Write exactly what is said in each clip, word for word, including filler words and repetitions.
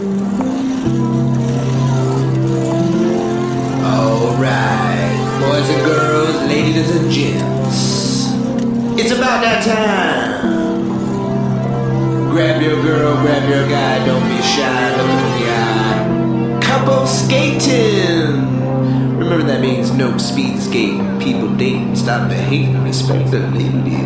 Alright, boys and girls, ladies and gents, it's about that time. Grab your girl, grab your guy, don't be shy, look in the eye. Couple skating. Remember that means no speed skating, people dating, stop the hate, respect the lady.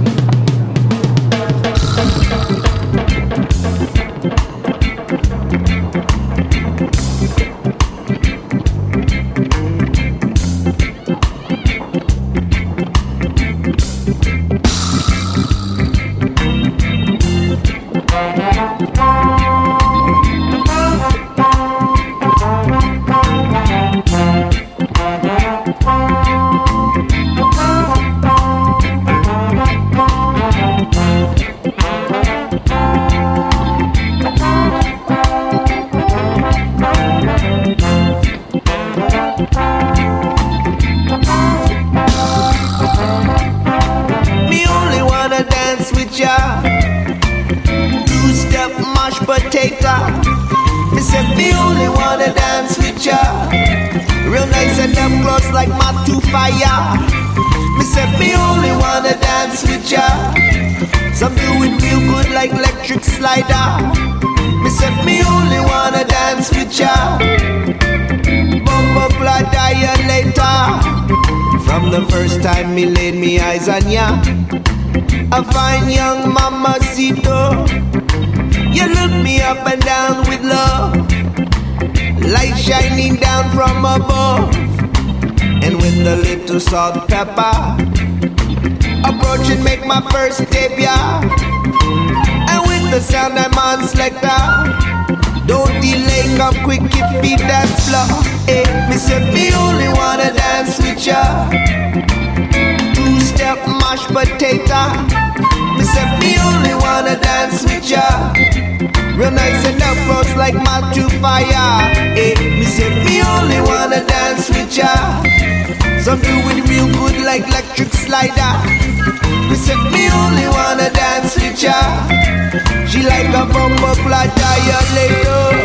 Time me laid me eyes on ya, a fine young mamacito. You look me up and down with love, light shining down from above. And with a little salt pepper, approach and make my first debut. And with the sound I'm on selector, don't delay, come quick, if beat dance floor. Hey, me said me only wanna dance with ya. Two-step mashed potato. Me said me only wanna dance with ya. Real nice and up close like my two fire. Hey, me said me only wanna dance with ya. Some do it real good like electric slider. Me said me only wanna dance with ya. She like a bumper flat dilator.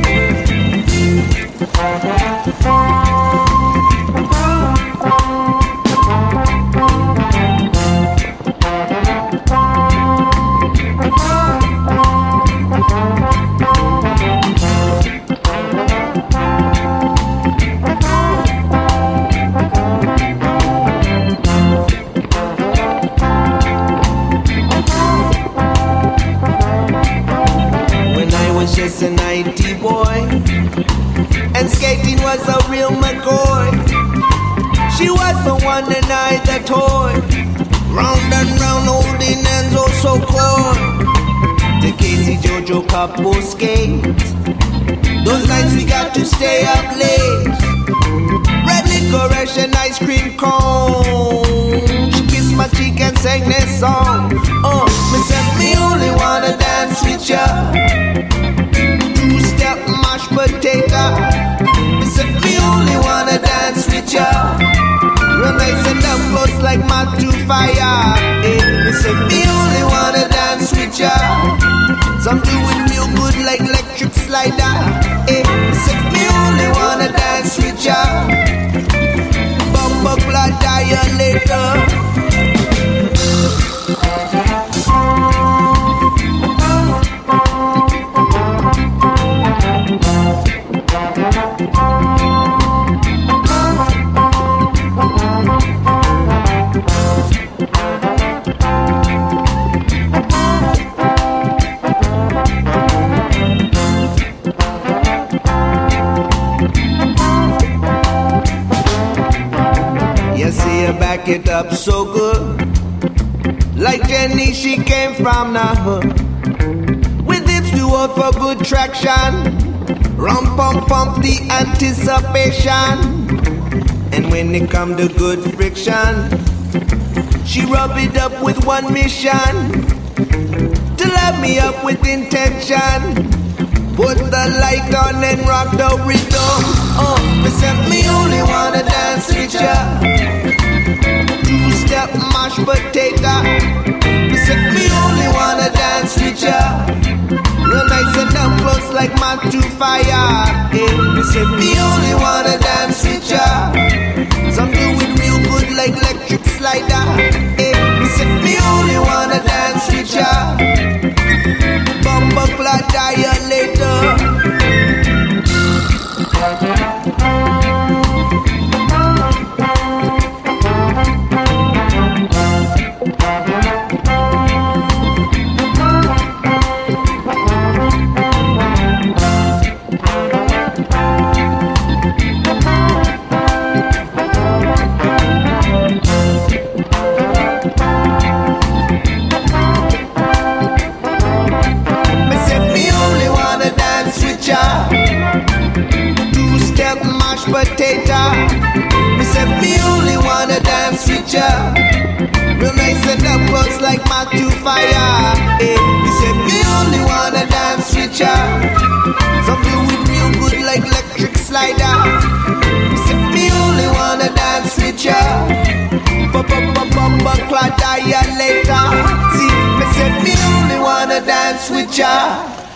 Just a ninety boy, and skating was a real McCoy. She was the one and I the toy, round and round holding hands oh so cold. The Casey Jojo couple skate, those nights we got to stay up late. Red licorice and ice cream cone. She kissed my cheek and sang this song. Oh, me said me only wanna dance with ya. Two-step mashed potato. Me said me only wanna dance with ya. Real nice and up close like my two fire. Hey, me said me only wanna dance with ya. Some do it real good like electric slider. Hey, me said me only wanna dance with ya. Bumper blood dilator. Back it up so good, like Jenny, she came from the hood, with hips to offer good traction, rum pump pump the anticipation, and when it come to good friction, she rub it up with one mission, to love me up with intention, put the light on and rock the rhythm. Oh, me said me only wanna dance with ya. Two-step mashed potato. Me said me only wanna dance with ya. Real nice and up close like my to fire. Eh, me say me only wanna dance with ya. Some do it real good like electric slider. Eh, me say me only wanna dance with ya. Bumper clot die later. Two-step mashed potato. Me say me only wanna dance with ya. Real nice and up close like my two fire. Eh, me say me only wanna dance with ya. Some do it real good like electric slider. Me say me only wanna dance with ya. Bumper clot die later. See, me say me only wanna dance with ya.